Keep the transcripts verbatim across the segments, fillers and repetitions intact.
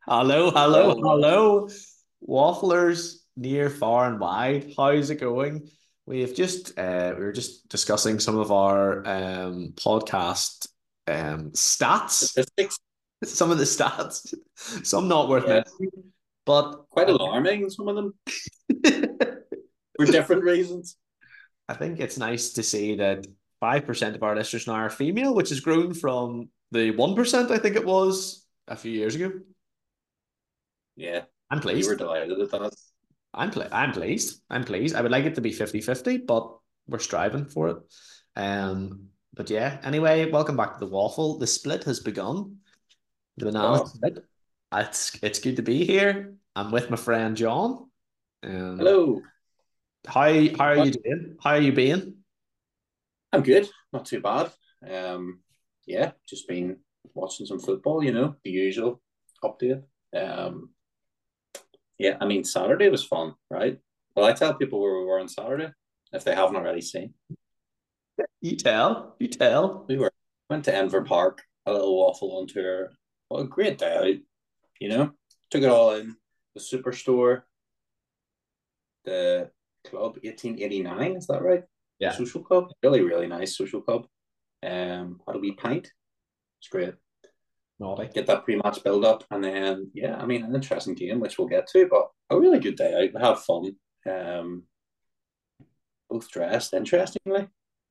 Hello, hello, Well, hello. Wafflers near, far, and wide. How's it going? We've just uh, we were just discussing some of our um, podcast um, stats. statistics, Some of the stats, some not worth yeah, mentioning, but quite I, alarming, some of them, for different reasons. I think it's nice to see that five percent of our listeners now are female, which has grown from the one percent I think it was a few years ago. Yeah, I'm we were pleased. delighted at that. I'm pl- I'm pleased. I'm pleased. I would like it to be fifty-fifty, but we're striving for it. Um, but yeah, anyway, welcome back to the waffle. The split has begun. The banana Oh, split. It's it's good to be here. I'm with my friend John. Um, hello. how how are you doing? How are you being? I'm good, not too bad. Um, yeah, just been watching some football, you know, the usual update. Um, yeah, I mean, Saturday was fun, right? Well, I tell people where we were on Saturday if they haven't already seen. You tell. You tell. We were went to Enver Park, a little waffle on tour. Well, a great day out, you know. Took it all in. The superstore, the club eighteen eighty-nine, is that right? Yeah. Social club, really, really nice social club. Um, had a wee pint. It's great. Naughty. Get that pre-match build up, and then yeah, I mean, an interesting game which we'll get to, but a really good day out. We had fun. Um, both dressed interestingly.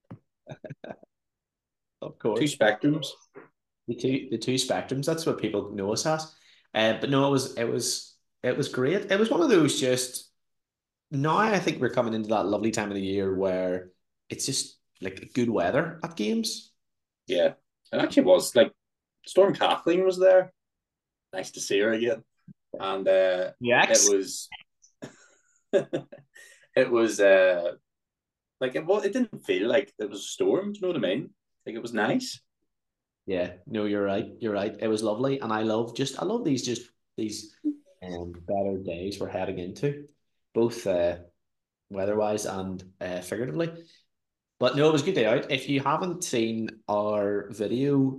Of Two course. spectrums. The two the two spectrums. That's what people know us as. Uh, but no, it was it was it was great. It was one of those just now I think we're coming into that lovely time of the year where it's just like good weather at games. Yeah, it actually was like Storm Kathleen was there. Nice to see her again, and uh, it Yes. was it was uh, like it was. It didn't feel like it was a storm. Do you know what I mean? Like it was nice. Yeah, no, you're right. You're right. It was lovely, and I love just I love these just these um better days we're heading into, both uh weather-wise and uh, figuratively. But no, it was a good day out. If you haven't seen our video,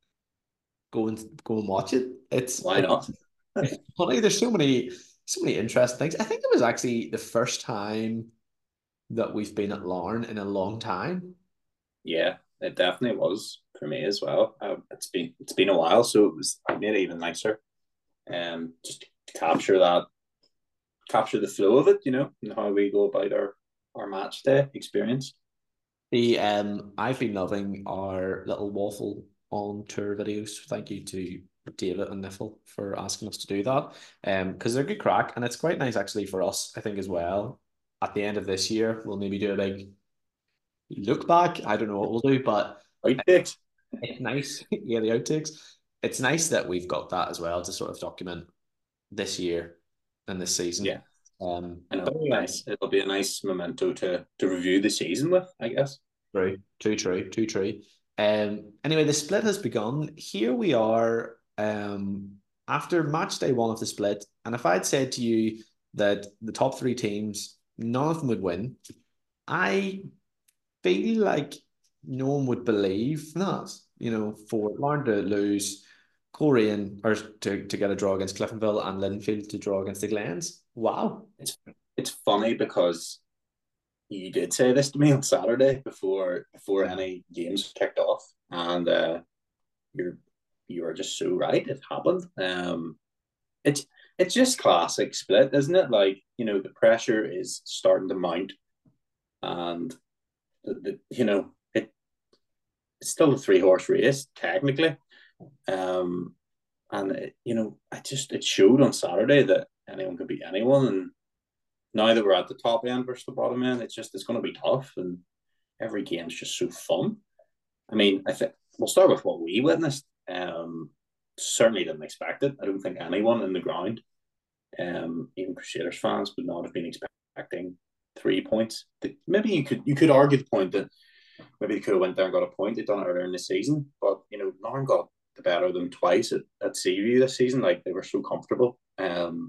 go and go and watch it. It's Why it's not? it's funny. There's so many so many interesting things. I think it was actually the first time that we've been at Larne in a long time. Yeah, it definitely was for me as well. Uh, it's been it's been a while, so it was it made it even nicer. Um, just to capture that, capture the flow of it, you know, and how we go about our our match day experience. The um, I've been loving our little waffle on tour videos. Thank you to David and Niffle for asking us to do that. Um, because they're good crack, and it's quite nice actually for us, I think, as well. At the end of this year, we'll maybe do a big look back. I don't know what we'll do, but Outtakes. it's nice. Yeah, the outtakes. It's nice that we've got that as well to sort of document this year and this Yeah, season. Um, I know. but anyway, Nice. It'll be a nice memento to to review the season with, I guess. true, too true, too true. Um, anyway, the split has begun. Here we are, um, after match day one of the split, and if I'd said to you that the top three teams, none of them would win, I feel like no one would believe that. You know, for Larne to lose, Coleraine or to, to get a draw against Cliftonville and Linfield to draw against the Glens. Wow. It's it's funny because you did say this to me on Saturday before before any games kicked off, and uh, you're you are just so right. It happened. Um, it's it's just classic split, isn't it? Like you know, the pressure is starting to mount, and the, the, you know it, it's still a three horse race technically. Um, and it, you know, I just it showed on Saturday that anyone could beat anyone, and now that we're at the top end versus the bottom end, it's just it's going to be tough, and every game's just so fun. I mean, I think we'll start with what we witnessed. Um, certainly didn't expect it. I don't think anyone in the ground, um, even Crusaders fans, would not have been expecting three points. Maybe you could you could argue the point that maybe they could have went there and got a point. They'd done it earlier in the season, but you know, Norn got the better of them twice at, at Seaview this season. Like they were so comfortable. Um,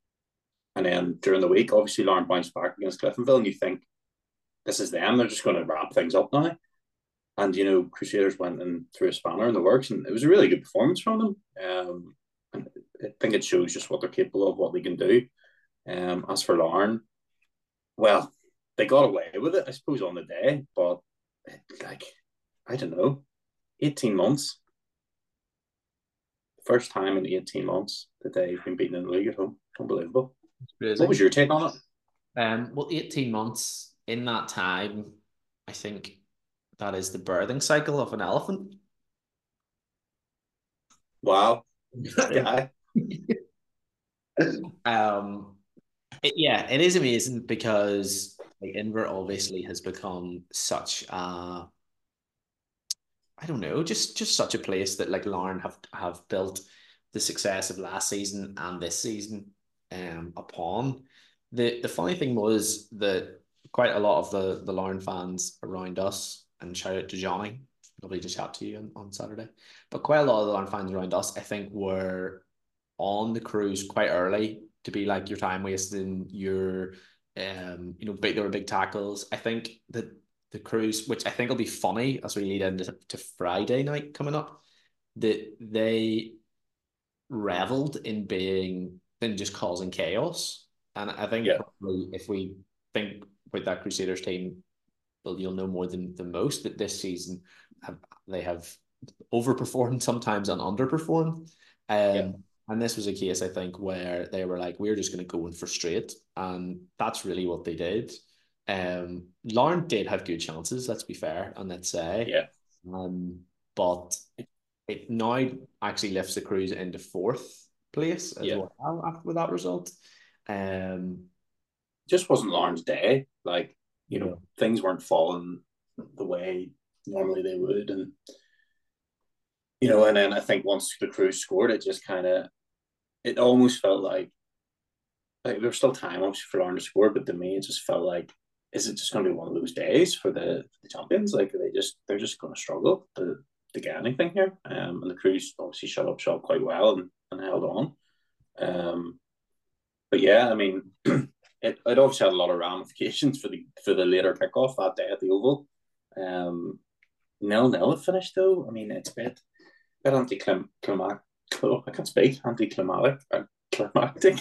and then during the week, obviously, Lauren bounced back against Cliftonville, and you think this is them. They're just going to wrap things up now. And you know, Crusaders went and threw a spanner in the works, and it was a really good performance from them. Um, and I think it shows just what they're capable of, what they can do. Um, as for Larne, well, they got away with it, I suppose, on the day, but like, I don't know, eighteen months, first time in eighteen months that they've been beaten in the league at home. Unbelievable. What was your take on it? Um, well, eighteen months in that time, I think that is the birthing cycle of an elephant. Wow, this guy. um, it, yeah, it is amazing because like Inver obviously has become such a, I don't know, just just such a place that like Larne have have built the success of last season and this season um upon. The the funny thing was that quite a lot of the the Larne fans around us, and shout out to Johnny, lovely to chat to you on, on Saturday, but quite a lot of the Larne fans around us, I think, were on the cruise quite early to be like your time wasting, your um, you know, big there were big tackles. I think that the cruise, which I think will be funny as we lead into to Friday night coming up, that they reveled in being in just causing chaos. And I think Yeah, probably if we think with that Crusaders team, well, you'll know more than the most that this season have they have overperformed sometimes and underperformed. yeah, Um, and this was a case, I think, where they were like, we're just going to go and frustrate. And that's really what they did. Um, Lauren did have good chances, let's be fair, and let's say. yeah. Um, but it now actually lifts the Cruise into fourth place as Yeah. well after that result. Um, Just wasn't Lauren's day. Like, you yeah. know, things weren't falling the way normally they would. And, you know, and then I think once the Cruise scored, it just kind of, it almost felt like, like there was still time obviously for Lauren to score, but to me, it just felt like, is it just going to be one of those days for the, for the champions? Like, they just, they're just going to struggle to, to get anything here. Um, and the Cruise obviously shut up shop quite well and, and held on. Um, but yeah, I mean, it, it obviously had a lot of ramifications for the for the later kickoff that day at the Oval. Um, nil nil it finished though. I mean, it's a bit bit anticlimactic. I can't speak. Anticlimactic. Uh, climactic.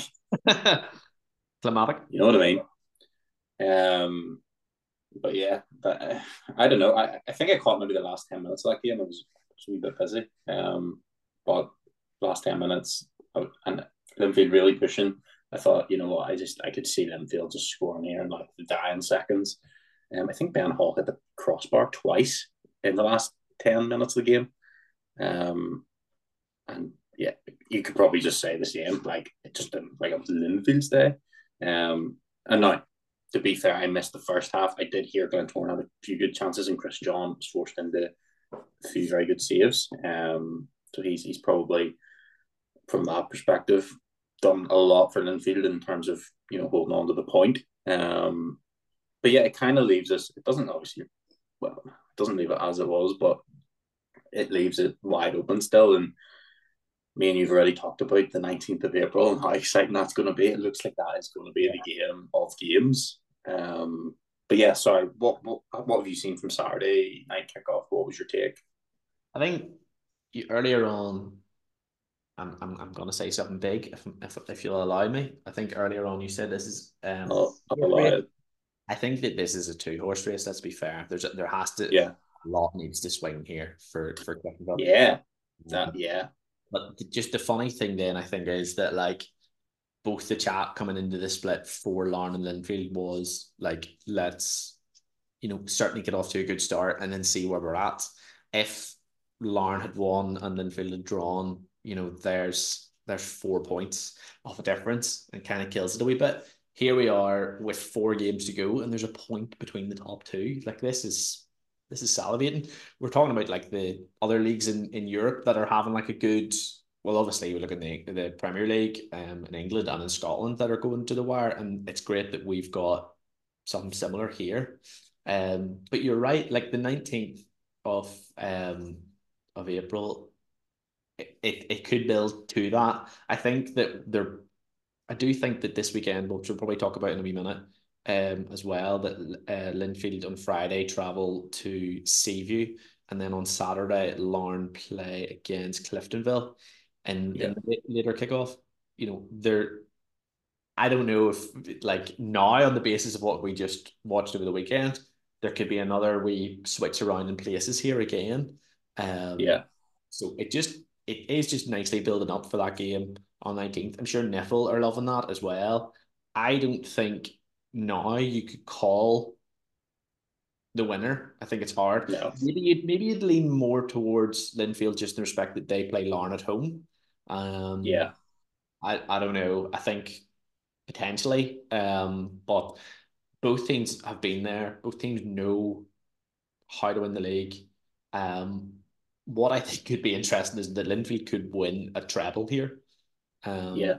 Climatic. You know what I mean? Um, but yeah, but, uh, I don't know. I, I think I caught maybe the last ten minutes of that game. I was, I was a wee bit busy. Um, but last ten minutes and Linfield really pushing. I thought, you know what, I just I could see Linfield just scoring here in like the dying seconds. Um, I think Ben Hall hit the crossbar twice in the last ten minutes of the game. Um, and yeah, you could probably just say the same. Like it just didn't like it was Linfield's day. Um, and now to be fair, I missed the first half. I did hear Glentoran had a few good chances, and Chris John was forced into a few very good saves. Um, so he's he's probably from that perspective done a lot for Linfield in terms of you know holding on to the point. Um, but yeah, it kind of leaves us. It doesn't obviously well, it doesn't leave it as it was, but it leaves it wide open still. And me and you've already talked about the nineteenth of April and how exciting that's going to be. It looks like that is going to be Yeah. the game of games. Um, but yeah, sorry. What, what what have you seen from Saturday night kickoff? What was your take? I think you, earlier on, I'm I'm, I'm going to say something big if, if if you'll allow me. I think earlier on you said this is um Oh, I'll allow it. I think that this is a two horse race. Let's be fair. There's a, there has to Yeah, a lot needs to swing here for for Cliftonville. yeah, Um, that yeah, but the, just the funny thing then I think is that like both the chat coming into the split for Larne and Linfield was like let's you know certainly get off to a good start and then see where we're at. If Larne had won and Linfield had drawn, you know, there's there's four points of a difference and kind of kills it a wee bit. Here we are with four games to go, and there's a point between the top two. Like this is this is salivating. We're talking about like the other leagues in, in Europe that are having like a good. Well, obviously we look at the the Premier League um, in England and in Scotland that are going to the wire, and it's great that we've got something similar here. Um, but you're right. Like the nineteenth of um of April, it, it, it could build to that. I think that there, I do think that this weekend, which we'll probably talk about in a wee minute, um, as well, that uh, Linfield on Friday travel to Seaview, and then on Saturday, Larne play against Cliftonville. in in Yeah. the later kickoff. You know, they're I don't know if like now on the basis of what we just watched over the weekend, there could be another we switch around in places here again. Um, Yeah. so it just it is just nicely building up for that game on nineteenth. I'm sure Nifl are loving that as well. I don't think now you could call the winner. I think it's hard. No. Maybe you'd maybe you'd lean more towards Linfield just in respect that they play Larne at home. Um, Yeah. I, I don't know. I think potentially. Um, but both teams have been there. Both teams know how to win the league. Um, what I think could be interesting is that Linfield could win a treble here. Um, Yeah.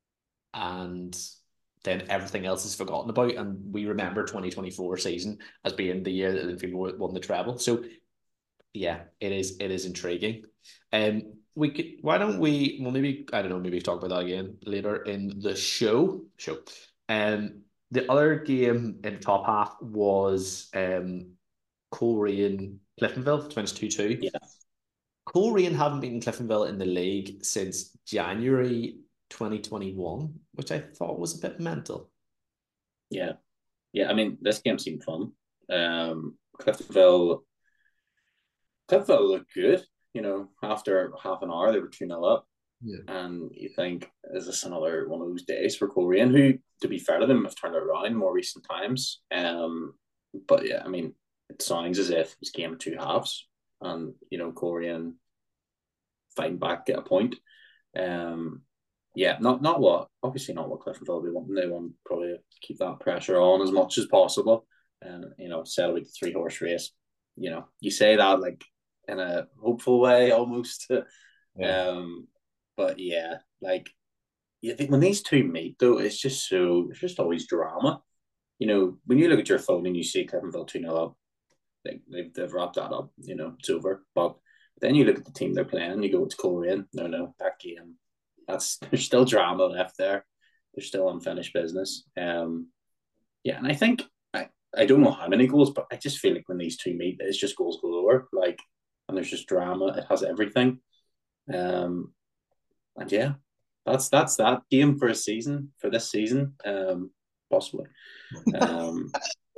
and then everything else is forgotten about. And we remember twenty twenty-four season as being the year that Linfield won the treble. So yeah, it is it is intriguing. Um, we could why don't we well maybe I don't know maybe talk about that again later in the show show. Um, the other game in the top half was um Coleraine Cliftonville, twins two two. Yeah. Coleraine haven't beaten Cliftonville in the league since January twenty twenty-one, which I thought was a bit mental. Yeah. Yeah. I mean, this game seemed fun. Um, Cliftonville, Cliftonville looked good. You know, after half an hour, they were two nil up. Yeah. And you think, is this another one of those days for Coleraine, who, to be fair to them, have turned it around in more recent times? Um, but yeah, I mean, it sounds as if it was a game of two halves, and you know, Coleraine fighting back, get a point. Um, yeah, not not what obviously not what Cliftonville will be wanting. They want probably to keep that pressure on as much as possible, and you know, settle with the three horse race. You know, you say that like in a hopeful way almost. Yeah. um, but yeah, like you think when these two meet though, it's just so it's just always drama. You know, when you look at your phone and you see Cliftonville two nil up, they, they've they've wrapped that up. You know, it's over. But then you look at the team they're playing, you go, it's Coleraine. No, no, that game, that's there's still drama left there. There's still unfinished business. Um, yeah, and I think I, I don't know how many goals, but I just feel like when these two meet, it's just goals galore. Like, and there's just drama. It has everything. Um, and yeah, that's that's that game for a season for this season. Um, possibly. Um,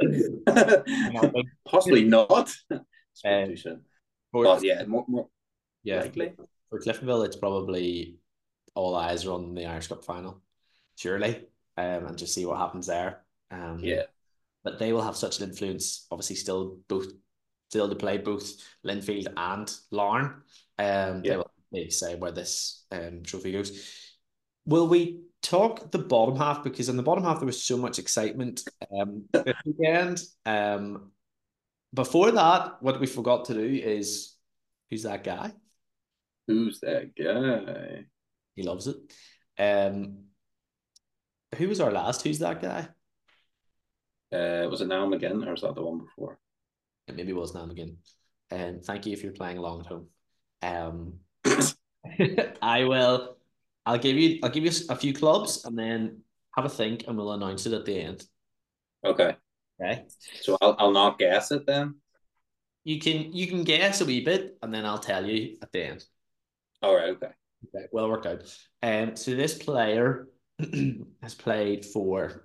possibly not. Spoke too Um, soon. for, But yeah, more, more yeah, likely. for Cliftonville, it's probably all eyes are on the Irish Cup final, surely, um, and just see what happens there. Um, Yeah, but they will have such an influence, obviously, still both still to play both Linfield and Larne. Um, they yeah. will they say where this um trophy goes. Will we talk the bottom half because in the bottom half there was so much excitement um this weekend. Um, before that, what we forgot to do is who's that guy? Who's that guy? He loves it. Um, who was our last? Who's that guy? Uh, was it now McGinn or was that the one before? It maybe was Nam again. And um, thank you if you're playing along at home. Um, I will. I'll give you. I'll give you a few clubs, and then have a think, and we'll announce it at the end. Okay, Okay. so I'll I'll not guess it then. You can you can guess a wee bit, and then I'll tell you at the end. All right. Okay. Okay. Well worked out. Um. So this player has played for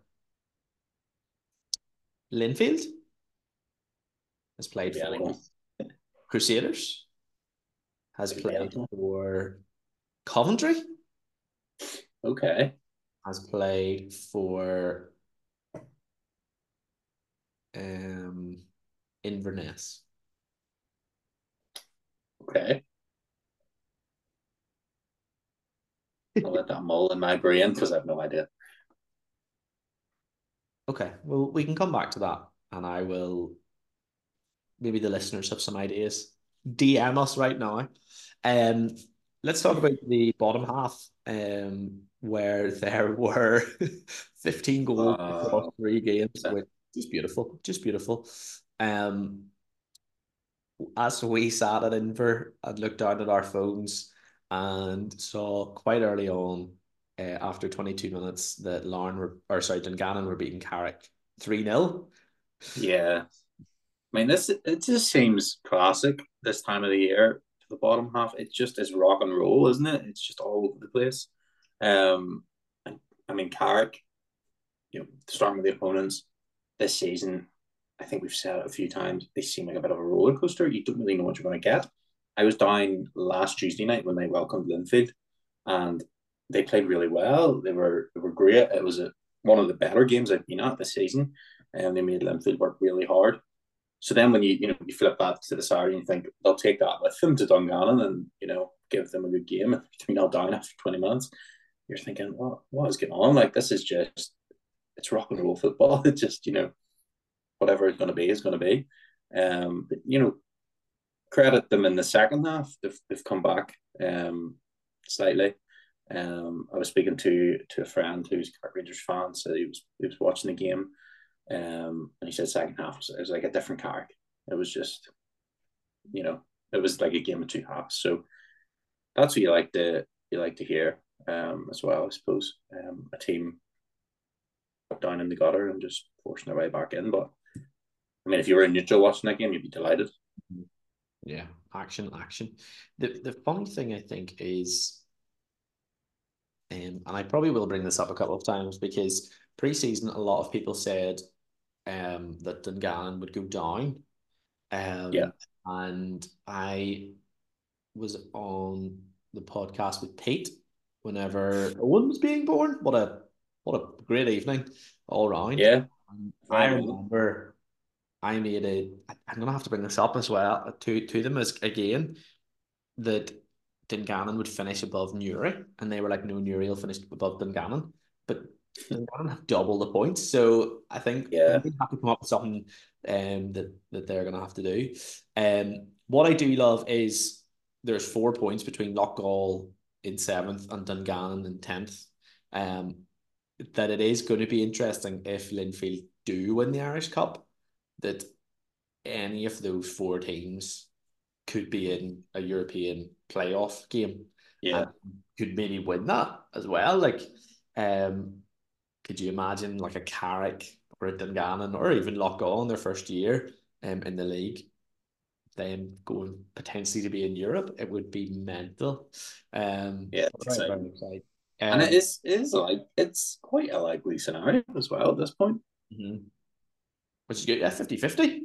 Linfield. Has Could played be for anyone. Crusaders. Has Could be played anyone. for Coventry. Okay. Has played for um Inverness. Okay. I'll let that mull in my brain because I have no idea. Okay, well, we can come back to that, and I will. Maybe the listeners have some ideas. D M us right now. Um, let's talk about the bottom half, um, where there were fifteen goals across Uh, three games, which is beautiful, just beautiful. Um, as we sat at Inver and looked down at our phones and saw quite early on, uh, after twenty-two minutes, that Larne were, or sorry, Dungannon were beating Carrick three nil. yeah. I mean, this it just seems classic this time of the year to the bottom half. It just is rock and roll, isn't it? It's just all over the place. Um, and, I mean, Carrick, you know, starting with the opponents this season, I think we've said it a few times, they seem like a bit of a roller coaster. You don't really know what you're going to get. I was down last Tuesday night when they welcomed Linfield, and they played really well. They were they were great. It was a, one of the better games I've been at this season, and they made Linfield work really hard. So then when you you know you flip that to the Saturday and you think they'll take that with them to Dungannon and you know give them a good game and three nil down after twenty minutes, you're thinking, what what is going on? Like this is just it's rock and roll football. It's just you know whatever it's going to be is going to be. Um, but, you know, credit them in the second half. They've they've come back um slightly. Um, I was speaking to to a friend who's a Rangers fan, so he was he was watching the game, um, and he said second half was, it was like a different Carrick. It was just, you know, it was like a game of two halves. So that's what you like to you like to hear, um, as well, I suppose. Um, a team down in the gutter and just forcing their way back in. But I mean, if you were in neutral watching that game, you'd be delighted. Yeah, action, action. The the funny thing I think is, um, and I probably will bring this up a couple of times because pre-season a lot of people said um that Dungannon would go down. Yeah, Um, and I was on the podcast with Pete whenever Owen was being born. What a what a great evening all round. yeah, And I very good. remember I made a. I'm gonna have to bring this up as well to to them as again that Dungannon would finish above Newry, and they were like, no, Newry will finish above Dungannon, but Dungannon have double the points, so I think Yeah, we have to come up with something um that that they're gonna have to do. Um, what I do love is there's four points between Loughgall in seventh and Dungannon in tenth. Um, that it is going to be interesting if Linfield do win the Irish Cup, that any of those four teams could be in a European playoff game yeah. and could maybe win that as well. Like, um, could you imagine like a Carrick or a Dungannon or even Loughgall in their first year um, in the league, them going potentially to be in Europe? It would be mental. Um, Yeah, it's very, exciting. very exciting. And it Um, is it is like it's quite a likely scenario as well at this point. mhm. Which is good. Yeah, fifty fifty.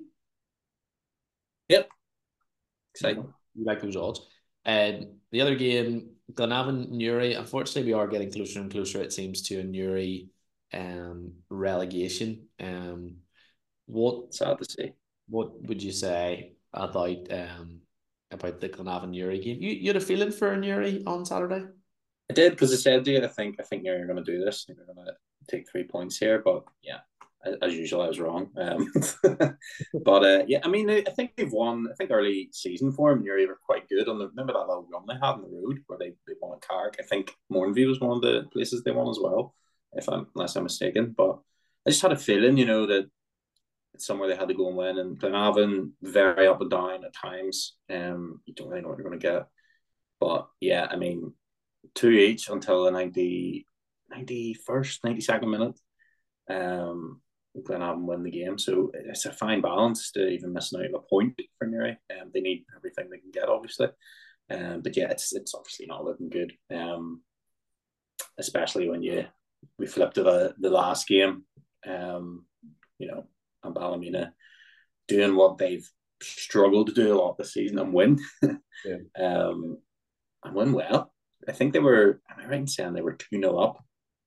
Yep, You exciting. know, you like those odds. And the other game, Glenavon Newry. Unfortunately, we are getting closer and closer. It seems to a Newry um relegation. Um, what Sad to see. what would you say about um about the Glenavon Newry game? You you had a feeling for Newry on Saturday? I did because I said to you, I think I think you're going to do this. You're going to take three points here, but yeah, as usual, I was wrong. Um, but uh, yeah, I mean, I think they've won. I think early season form, Newry were quite good on the. Remember that little run they had on the road where they, they won at Carrick. I think Mornview was one of the places they won as well, if I'm unless I'm mistaken. But I just had a feeling, you know, that it's somewhere they had to go and win. And Glenavon, very up and down at times. Um, you don't really know what you're going to get. But yeah, I mean, two each until the ninety, ninety-first, ninety-second minute. Um, Glenavon win the game. So it's a fine balance to even missing out a point for Newry. Um, they need everything they can get, obviously. Um, but yeah, it's it's obviously not looking good. Um, especially when you we flip to the, the last game. Um, you know, and Ballymena doing what they've struggled to do a lot this season and win. Yeah. um, and win well. I think they were, am I right in saying they were two nil up?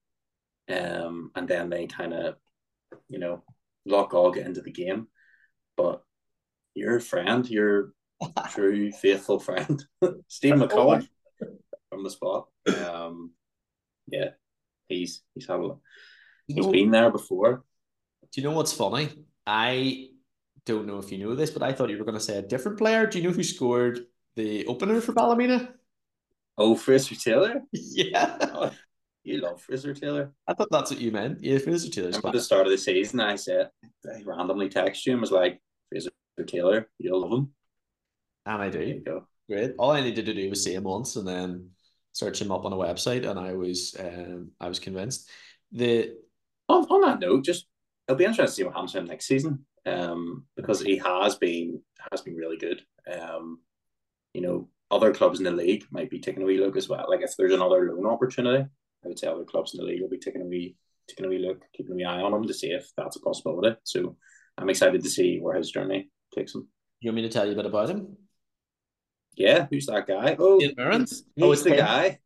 Um, and then they kind of, you know, lock all get into the game. But your friend, your true faithful friend, Steve McCullough from the spot. Um, yeah, he's he's had a, You he's know, been there before. do you know what's funny? I don't know if you know this, but I thought you were going to say a different player. Do you know who scored the opener for Ballymena? Oh, Fraser Taylor. Yeah. Oh, you love Fraser Taylor. I thought that's what you meant. Yeah, Fraser Taylor's Remember class. the start of the season, I said, I randomly texted you and was like, Fraser Taylor, you'll love him. And I There do. you go. Great. All I needed to do was see him once and then search him up on a website, and I was um I was convinced. The On, on that note, just it'll be interesting to see what happens to him next season, um, because he has been has been really good. Um, you know, other clubs in the league might be taking a wee look as well. Like if there's another loan opportunity, I would say other clubs in the league will be taking a wee taking a wee look, keeping a wee eye on him to see if that's a possibility. So I'm excited to see where his journey takes him. You want me to tell you a bit about him? Yeah, who's that guy? Oh, St. Mirren. it's Oh, he's it's the him. guy.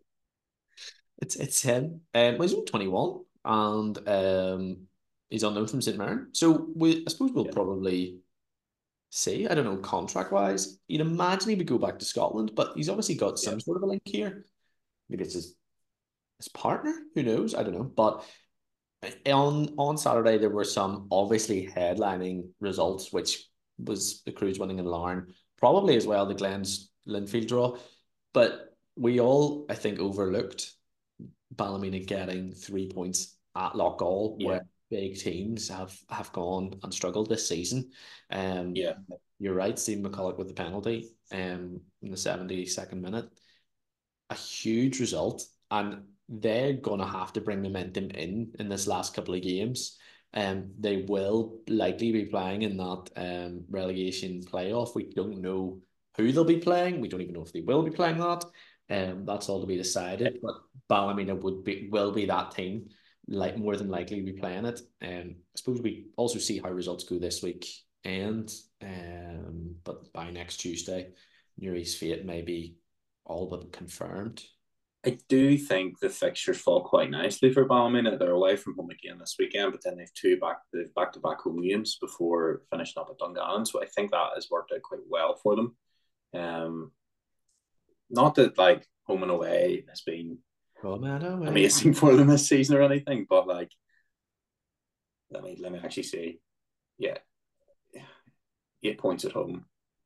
It's it's him. Um, well, he's only twenty-one, and um, he's on loan from Saint Mirren. So we, I suppose we'll Yeah, probably see. I don't know, contract wise, you'd imagine he would go back to Scotland, but he's obviously got yeah, some sort of a link here. Maybe it's his his partner. Who knows? I don't know. But on on Saturday there were some obviously headlining results, which was the Crews winning in Larne, probably as well the Glens Linfield draw. But we all, I think, overlooked Ballymena getting three points at Loughgall, yeah, where big teams have have gone and struggled this season. Um, yeah. you're right, Stephen McCulloch with the penalty um, in the seventy-second minute. A huge result, and they're going to have to bring momentum in in this last couple of games. Um, they will likely be playing in that um, relegation playoff. We don't know who they'll be playing. We don't even know if they will be playing that. Um, that's all to be decided. But Ballymena would be will be that team, like more than likely be playing it. Um, I suppose we also see how results go this week, and um, but by next Tuesday, Newry's fate may be all but confirmed. I do think the fixtures fall quite nicely for Ballymena. They're away from home again this weekend, but then they've two back they've back to back home games before finishing up at Dungannon. So I think that has worked out quite well for them. Um, not that like home and away has been Come on away. amazing for them this season or anything, but like let me let me actually see. Yeah, eight points at home,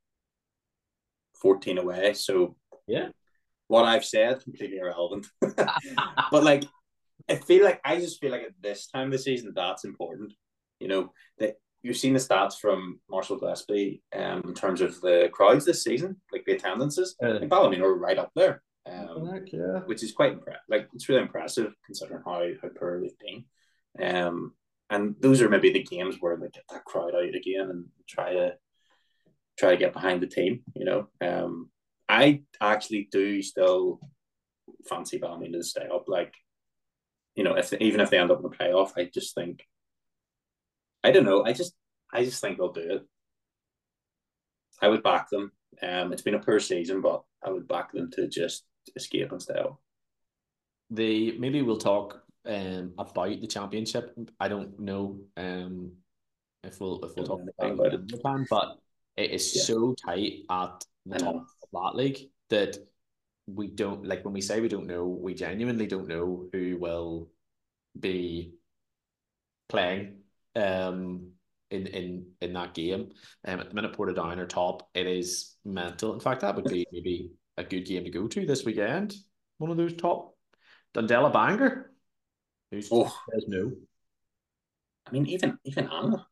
fourteen away. So Yeah. what I've said completely irrelevant. But like I feel like I just feel like at this time of the season that's important. You know, that you've seen the stats from Marshall Gillespie um, in terms of the crowds this season, like the attendances. Uh, Like Ballymena are right up there, um, heck yeah. which is quite impressive. Like it's really impressive considering how how poor they've been. Um, and those are maybe the games where they get that crowd out again and try to try to get behind the team. You know, um, I actually do still fancy Ballymena to stay up. Like you know, if they, even if they end up in the playoff, I just think I don't know. I just I just think they'll do it. I would back them. Um, it's been a poor season, but I would back them to just escape and stay up. The maybe we'll talk um about the championship. I don't know um if we'll if we'll Don't know talk anything about about that it. another time, but it is Yeah, so tight at the I top know. of that league that we don't like when we say we don't know, we genuinely don't know who will be playing um in in in that game. Um, at the minute, Portadown are top. It is mental. In fact, that would be maybe a good game to go to this weekend. One of those top Dundela Banger. Who's Oh, says no? I mean, even even Anna.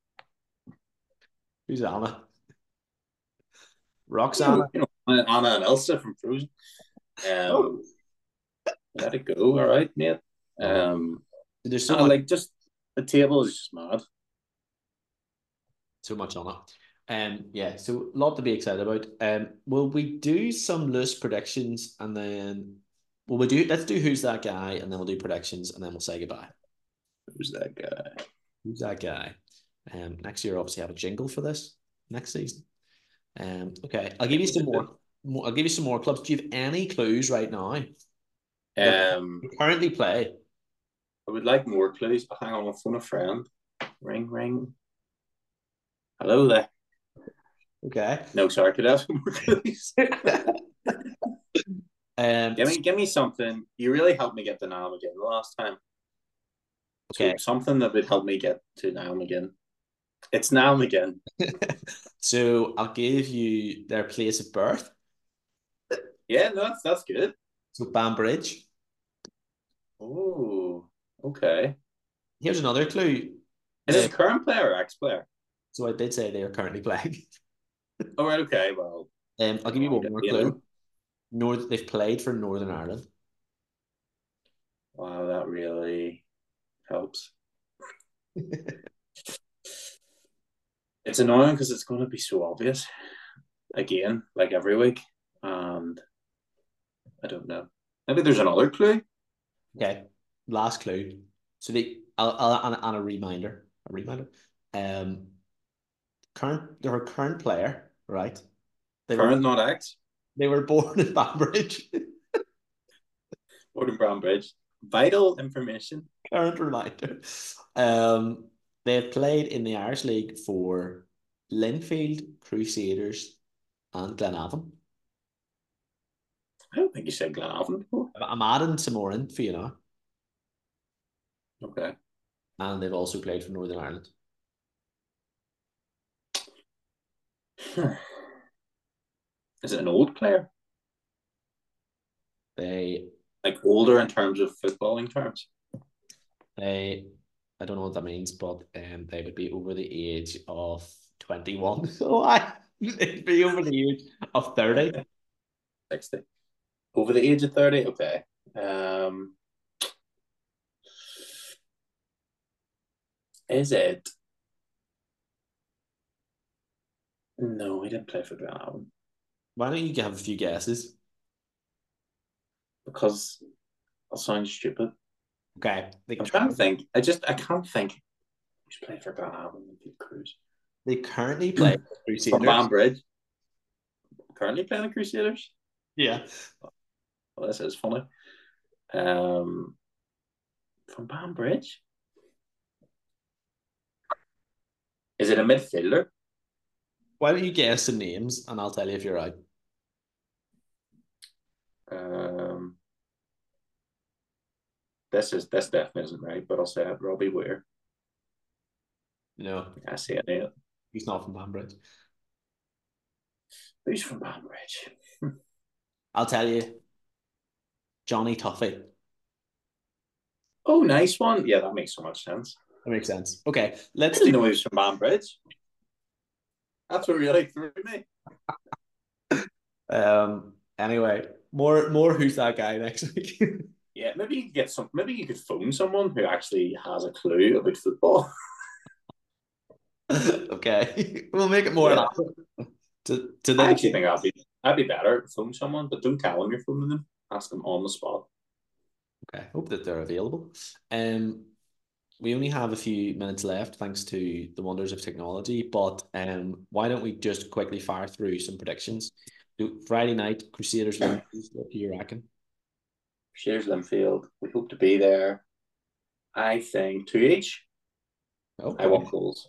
Who's Anna? You know, Roxana. you know Anna and Elsa from Frozen. Oh, Um, let it go. All right, mate. oh. Um, There's so I much, like just the table is just mad. so much on it. Um, yeah, so a lot to be excited about. Um, will we do some loose predictions and then will we do? Let's do who's that guy, and then we'll do predictions, and then we'll say goodbye. Who's that guy? Who's that guy? Um, next year, obviously, have a jingle for this next season. Um, okay, I'll give you some more. more I'll give you some more clubs. Do you have any clues right now that Um, currently play? I would like more clues, but hang on, I'll phone a friend. Ring, ring. Hello there. Okay. No, sorry, could I have some more clues? um. Give me, give me something. You really helped me get to Niall again the last time. Okay. So something that would help me get to Niall again. It's Niall again. So I'll give you their place of birth. Yeah, no, that's that's good. So Banbridge. Oh, okay. Here's another clue. Is this The a current player or ex player? so I did say they are currently playing. Oh, right, okay. Well, Um, I'll give you oh, one more you clue. know, North. They've played for Northern Ireland. wow, that really helps. It's annoying because it's going to be so obvious again, like every week. and I don't know. Maybe there's another clue. Okay, last clue. So the I'll, I'll, and, and a reminder, a reminder. Um, current they're a current player, right? They were Current, not ex. they were born in Banbridge. Gordon Brown Bridge. Vital information. Current reminder. Um, they have played in the Irish League for Linfield, Crusaders, and Glenavon. I don't think you said Glenavon before. I'm adding some more in for you now. Okay. And they've also played for Northern Ireland. Is it an old player? They Like older in terms of footballing terms? they I don't know what that means, but um they would be over the age of twenty-one. So I they'd be over the age of thirty. sixty. Over the age of thirty? Okay. Um, is it? No, he didn't play for Glenavon. Why don't you have a few guesses? Because I'll sound stupid. Okay. They I'm trying to think. I just I can't think who's played for Glenavon and Cruz. they currently play for From Crusaders. Banbridge. Currently playing the Crusaders. Yeah. Well, this is funny. Um, from Banbridge. Is it a midfielder? Why don't you guess some names and I'll tell you if you're right. Um, this is this definitely isn't right, but I'll say it. Robbie Weir. No, I see it. he's not from Banbridge. Who's from Banbridge? I'll tell you, Johnny Tuffy. Oh, nice one. Yeah, that makes so much sense. That makes sense. Okay, I let's didn't do. know he was from Banbridge. That's what really threw me. Um. Anyway, more more. Who's that guy next week? Yeah, maybe you could get some. Maybe you could phone someone who actually has a clue about football. Okay, we'll make it more Yeah, elaborate. To to I then. actually think that'd be that'd be better. Phone someone, but don't tell them you're phoning them. Ask them on the spot. Okay, hope that they're available. Um, we only have a few minutes left, thanks to the wonders of technology. But um, why don't we just quickly fire through some predictions? Do Friday night Crusaders Linfield. What do you reckon? Shares Linfield. We hope to be there. I think two each. I Okay. want goals.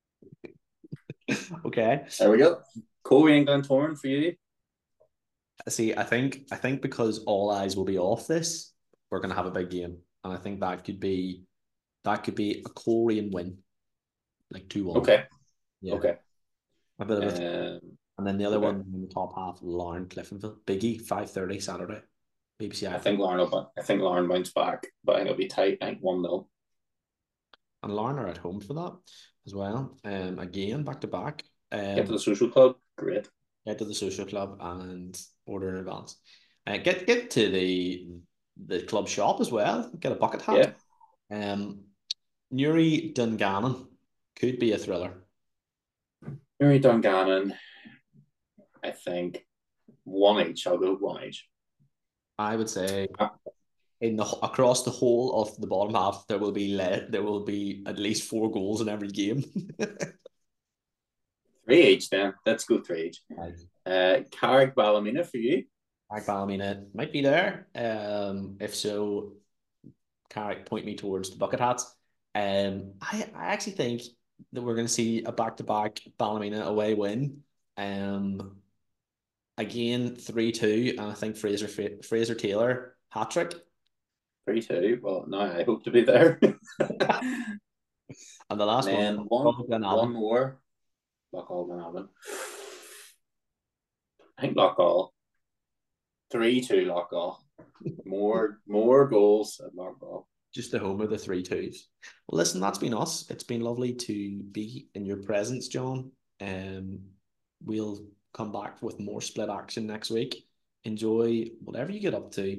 Okay. There we go. Corey and Glentoran for you. See, I think I think because all eyes will be off this, we're gonna have a big game, and I think that could be that could be a Korean win, like two one. Okay. Yeah, Okay. a bit of a. Um, And then the other okay. one in the top half, Larne Cliftonville, Biggie, five thirty Saturday, B B C I iPlayer. think Lauren will, I think Lauren bounce back, but I think it'll be tight. I think one nil. And Larne are at home for that as well. Um, again, back to back. Get to Um, the social club. Great. get to the social club and order in advance. Uh, get get to the the club shop as well. Get a bucket hat. Yeah. Um, Newry Dungannon could be a thriller. Mary Dungannon. I think one each. I'll go one each. I would say Uh, in the across the whole of the bottom half, there will be le- there will be at least four goals in every game. Three each then. Let's go three each. Nice. Uh, Carrick Ballymena for you. Ballymena might be there. Um, if so, Carrick point me towards the bucket hats. Um, I, I actually think that we're going to see a back-to-back Ballymena away win. Um, again, three two, and I think Fraser Fraser Taylor hat trick. Three two. Well, no, I hope to be there. And the last And one, then one one Glenavon. more. Lockall Glenavon. I think Lockall. Three two Lockall. More more goals at Lockall. Just the home of the three twos. Well, listen, that's been us. It's been lovely to be in your presence, John. Um, we'll come back with more split action next week. Enjoy whatever you get up to.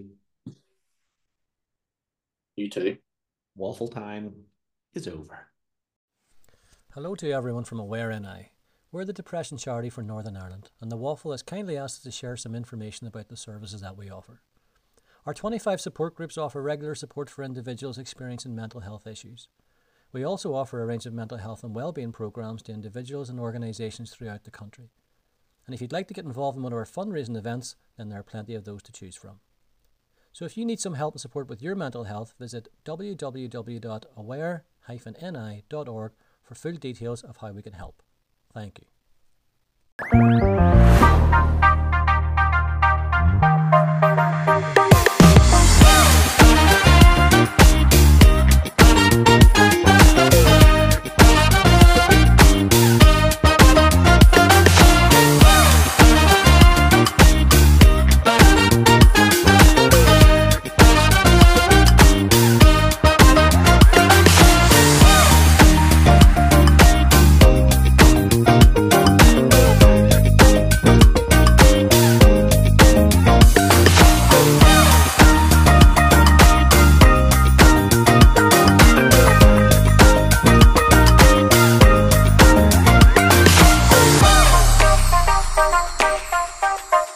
You too. Waffle time is over. Hello to everyone from Aware N I. We're the depression charity for Northern Ireland, and the Waffle has kindly asked us to share some information about the services that we offer. Our twenty-five support groups offer regular support for individuals experiencing mental health issues. We also offer a range of mental health and wellbeing programs to individuals and organisations throughout the country. And if you'd like to get involved in one of our fundraising events, then there are plenty of those to choose from. So if you need some help and support with your mental health, visit w w w dot aware dash n i dot org for full details of how we can help. Thank you.